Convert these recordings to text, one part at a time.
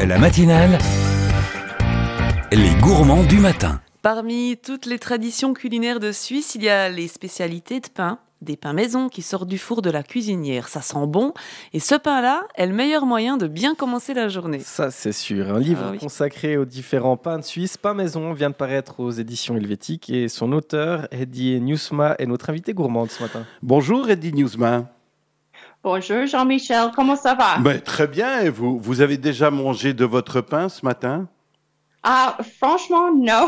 La matinale, les gourmands du matin. Parmi toutes les traditions culinaires de Suisse, il y a les spécialités de pain. Des pains maison qui sortent du four de la cuisinière. Ça sent bon. Et ce pain-là est le meilleur moyen de bien commencer la journée. Ça, c'est sûr. Un livre consacré aux différents pains de Suisse. Pain maison vient de paraître aux éditions Helvétiques et son auteur, Hedi Newsma, est notre invité gourmande ce matin. Bonjour Hedi Newsma. Bonjour Jean-Michel, comment ça va? Très bien, et vous? Vous avez déjà mangé de votre pain ce matin? Franchement, non.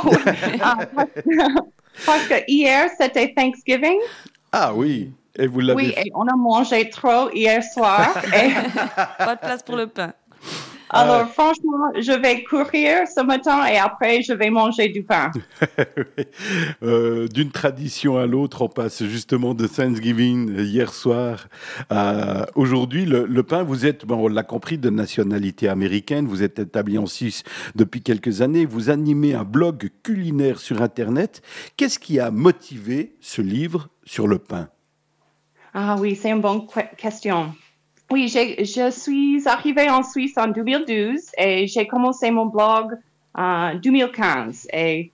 Parce que hier, c'était Thanksgiving. Ah oui, et vous l'avez... Oui, et on a mangé trop hier soir. Pas de place pour le pain. Alors, franchement, je vais courir ce matin et après, je vais manger du pain. D'une tradition à l'autre, on passe justement de Thanksgiving hier soir à aujourd'hui. Le pain, vous êtes, on l'a compris, de nationalité américaine. Vous êtes établi en Suisse depuis quelques années. Vous animez un blog culinaire sur Internet. Qu'est-ce qui a motivé ce livre sur le pain? Ah oui, c'est une bonne question. Oui, je suis arrivée en Suisse en 2012 et j'ai commencé mon blog en 2015. Et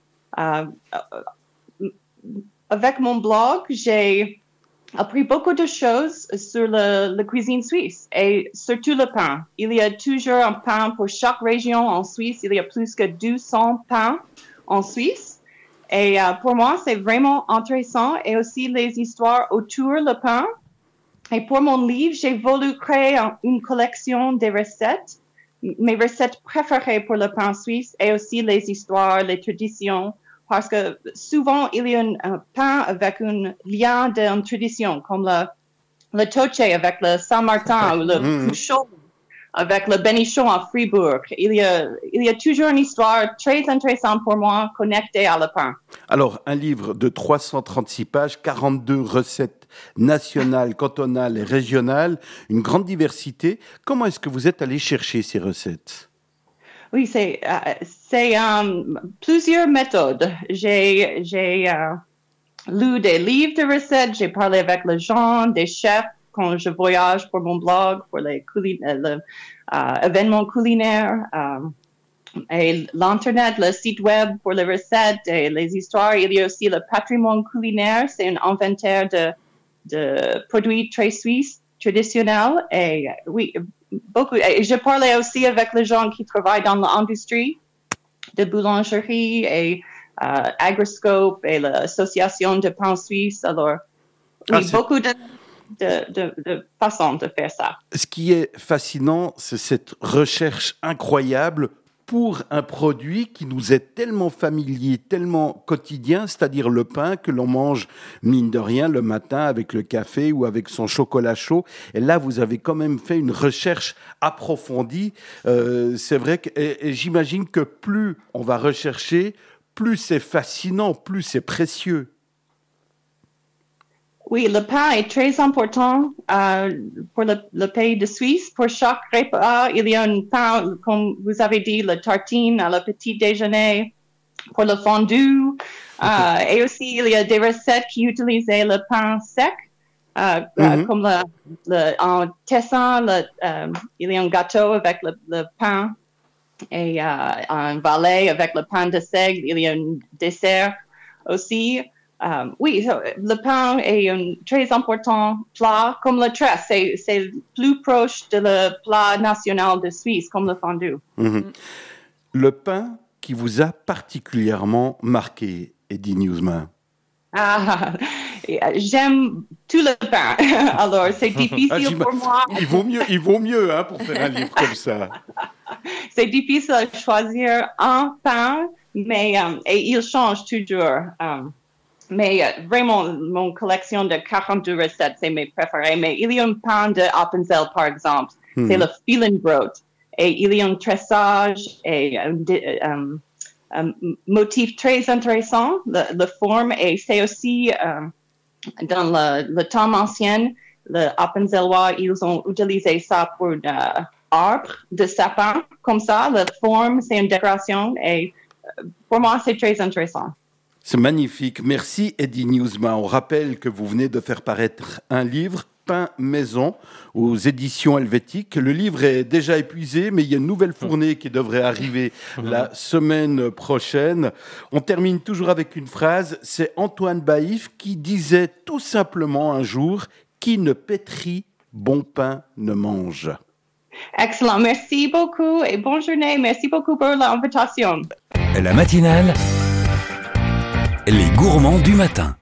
avec mon blog, j'ai appris beaucoup de choses sur la cuisine suisse et surtout le pain. Il y a toujours un pain pour chaque région en Suisse. Il y a plus que 200 pains en Suisse. Et pour moi, c'est vraiment intéressant et aussi les histoires autour du pain. Et pour mon livre, j'ai voulu créer une collection des recettes, mes recettes préférées pour le pain suisse et aussi les histoires, les traditions, parce que souvent, il y a un pain avec un lien d'une tradition, comme le toche avec le Saint-Martin ou le couchon avec le bénichon à Fribourg. Il y a toujours une histoire très intéressante pour moi connectée à le pain. Alors, un livre de 336 pages, 42 recettes nationales, cantonales et régionales, une grande diversité. Comment est-ce que vous êtes allé chercher ces recettes? Oui, c'est plusieurs méthodes. J'ai lu des livres de recettes, j'ai parlé avec les gens, des chefs, quand je voyage pour mon blog, pour les événements culinaires, et l'Internet, le site web pour les recettes et les histoires. Il y a aussi le patrimoine culinaire, c'est un inventaire de produits très suisses, traditionnels. Et oui, beaucoup. Et je parlais aussi avec les gens qui travaillent dans l'industrie de boulangerie et Agroscope et l'association de pain suisse. Alors, oui, beaucoup de façons de faire ça. Ce qui est fascinant, c'est cette recherche incroyable pour un produit qui nous est tellement familier, tellement quotidien, c'est-à-dire le pain que l'on mange, mine de rien, le matin avec le café ou avec son chocolat chaud. Et là, vous avez quand même fait une recherche approfondie. C'est vrai que et j'imagine que plus on va rechercher, plus c'est fascinant, plus c'est précieux. Oui, le pain est très important pour le pays de Suisse. Pour chaque repas, il y a un pain, comme vous avez dit, la tartine à le petit déjeuner, pour le fondu. Et aussi, il y a des recettes qui utilisent le pain sec, comme en Tessin, il y a un gâteau avec le pain et en Valais avec le pain de seigle. Il y a un dessert aussi. Oui, le pain est un très important plat, comme le tresse. C'est plus proche de le plat national de Suisse, comme le fondu. Le pain qui vous a particulièrement marqué, Hedi Newsma? J'aime tout le pain. Alors, c'est difficile pour moi. Il vaut mieux pour faire un livre comme ça. C'est difficile de choisir un pain, mais et il change toujours. Mais vraiment, mon collection de 42 recettes, c'est mes préférés. Mais il y a un pain de Appenzell, par exemple. C'est le Fielenbrot. Et il y a un tressage et un motif très intéressant, la forme. Et c'est aussi, dans le temps ancien, les Appenzellois, ils ont utilisé ça pour arbre de sapin. Comme ça, la forme, c'est une décoration. Et pour moi, c'est très intéressant. C'est magnifique. Merci Hedi Newsma. On rappelle que vous venez de faire paraître un livre, pain maison aux éditions Helvétique. Le livre est déjà épuisé, mais il y a une nouvelle fournée qui devrait arriver la semaine prochaine. On termine toujours avec une phrase. C'est Antoine Baïf qui disait tout simplement un jour « Qui ne pétrit, bon pain ne mange ». Excellent. Merci beaucoup et bonne journée. Merci beaucoup pour l'invitation. La matinale, les gourmands du matin.